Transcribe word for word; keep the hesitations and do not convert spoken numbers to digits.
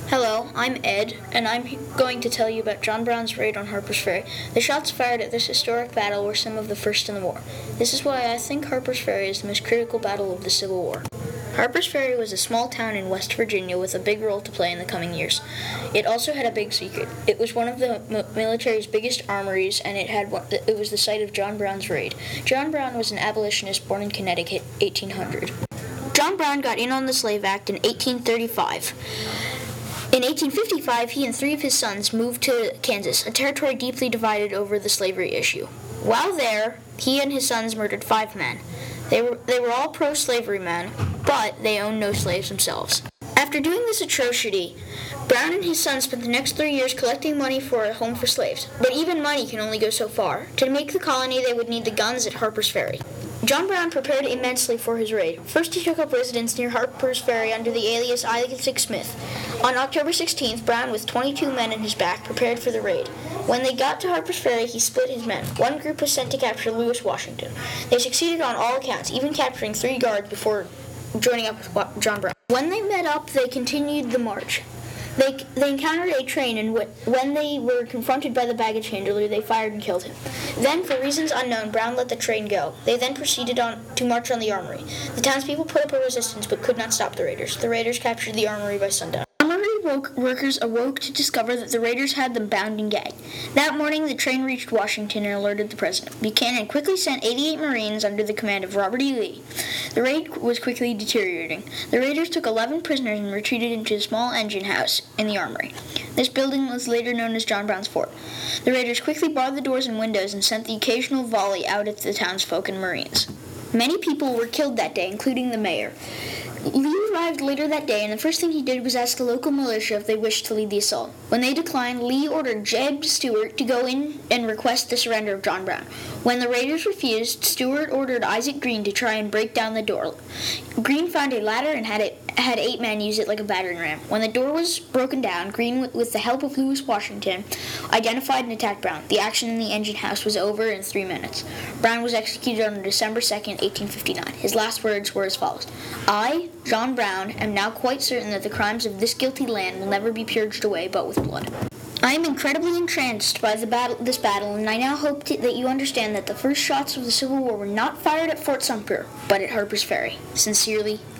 Hello, I'm Ed, and I'm going to tell you about John Brown's raid on Harper's Ferry. The shots fired at this historic battle were some of the first in the war. This is why I think Harper's Ferry is the most critical battle of the Civil War. Harper's Ferry was a small town in West Virginia with a big role to play in the coming years. It also had a big secret. It was one of the m- military's biggest armories, and it had one, it was the site of John Brown's raid. John Brown was an abolitionist born in Connecticut, eighteen hundred. John Brown got in on the Slave Act in eighteen thirty-five. In eighteen fifty-five, he and three of his sons moved to Kansas, a territory deeply divided over the slavery issue. While there, he and his sons murdered five men. They were they were all pro-slavery men, but they owned no slaves themselves. After doing this atrocity, Brown and his sons spent the next three years collecting money for a home for slaves. But even money can only go so far. To make the colony, they would need the guns at Harper's Ferry. John Brown prepared immensely for his raid. First, he took up residence near Harper's Ferry under the alias Isaac Smith. On October sixteenth, Brown, with twenty-two men in his back, prepared for the raid. When they got to Harper's Ferry, he split his men. One group was sent to capture Lewis Washington. They succeeded on all accounts, even capturing three guards before joining up with John Brown. When they met up, they continued the march. They, they encountered a train, and when they were confronted by the baggage handler, they fired and killed him. Then, for reasons unknown, Brown let the train go. They then proceeded on to march on the armory. The townspeople put up a resistance but could not stop the raiders. The raiders captured the armory by sundown. Armory workers awoke to discover that the raiders had them bound and gagged. That morning, the train reached Washington and alerted the president. Buchanan quickly sent eighty-eight Marines under the command of Robert E. Lee. The raid was quickly deteriorating. The raiders took eleven prisoners and retreated into a small engine house in the armory. This building was later known as John Brown's Fort. The raiders quickly barred the doors and windows and sent the occasional volley out at the townsfolk and Marines. Many people were killed that day, including the mayor. Lee arrived later that day, and the first thing he did was ask the local militia if they wished to lead the assault. When they declined, Lee ordered Jeb Stuart to go in and request the surrender of John Brown. When the raiders refused, Stuart ordered Isaac Green to try and break down the door. Green found a ladder and had it had eight men use it like a battering ram. When the door was broken down, Green, with the help of Lewis Washington, identified and attacked Brown. The action in the engine house was over in three minutes. Brown was executed on December second, eighteen fifty-nine. His last words were as follows: I, John Brown, am now quite certain that the crimes of this guilty land will never be purged away but with blood. I am incredibly entranced by the battle, this battle, and I now hope to, that you understand that the first shots of the Civil War were not fired at Fort Sumter, but at Harper's Ferry. Sincerely,